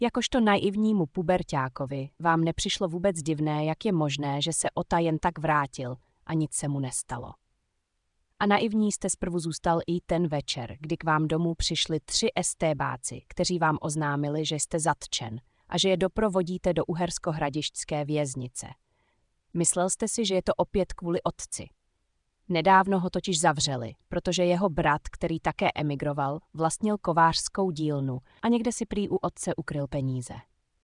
Jakožto naivnímu puberťákovi vám nepřišlo vůbec divné, jak je možné, že se Ota jen tak vrátil a nic se mu nestalo. A naivní jste zprvu zůstal i ten večer, kdy k vám domů přišli 3 estébáci, kteří vám oznámili, že jste zatčen a že je doprovodíte do uherskohradišťské věznice. Myslel jste si, že je to opět kvůli otci. Nedávno ho totiž zavřeli, protože jeho brat, který také emigroval, vlastnil kovářskou dílnu a někde si prý u otce ukryl peníze.